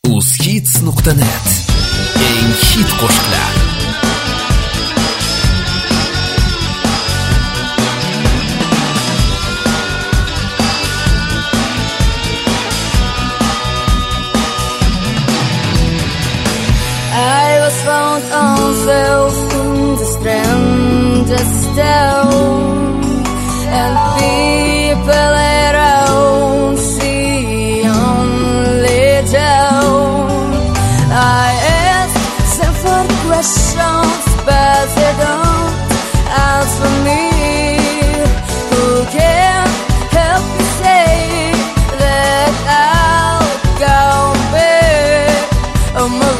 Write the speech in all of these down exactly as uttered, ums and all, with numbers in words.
uzhits nuqta net eng hit qo'shiqlar. I was found unself in the strangest town, and people around see only down. I asked them for questions, but they don't answer me. Who can help me say that I'll go back on my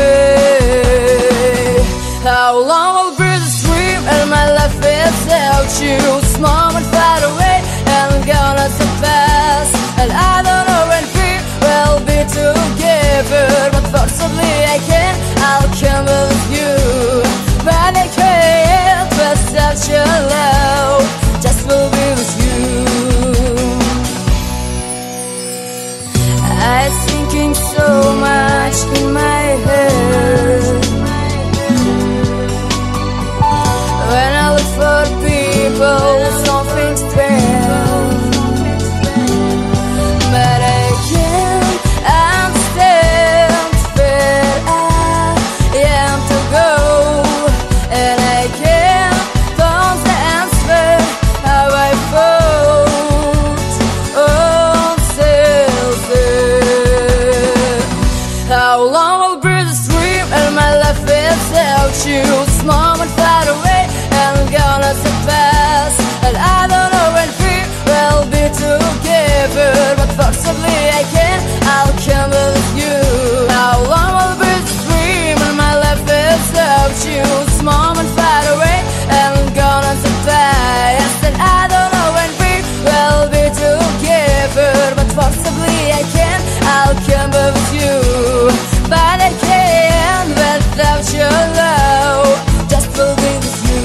way? How long will be this dream and my life without you? This moment far away and gonna surpass, and I don't know when we will be together, but possibly I can. I'll come with you, but I can't without your love. Just will be with you. I'm thinking so much in my head when I look for people, something strange, but I can't understand where I am to go, and I can't find the answer how I found on self. How long will be this dream and my life without you? This moment far away and gonna surpass, and I don't know when we will be together, but possibly I can. I'll come with you. How long will be this dream and my life without you? This moment far away and gonna surpass, and I don't know when we will be together, but possibly I can. I'll come with you, but I can't without your love. Just will be with you.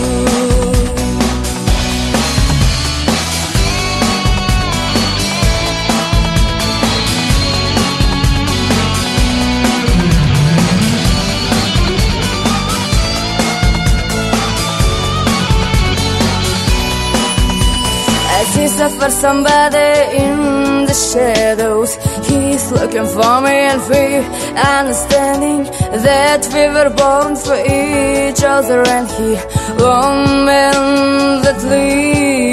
I see for somebody in the shadows. He's looking for me, and we understanding that we were born for each other, and he won't mend that lead.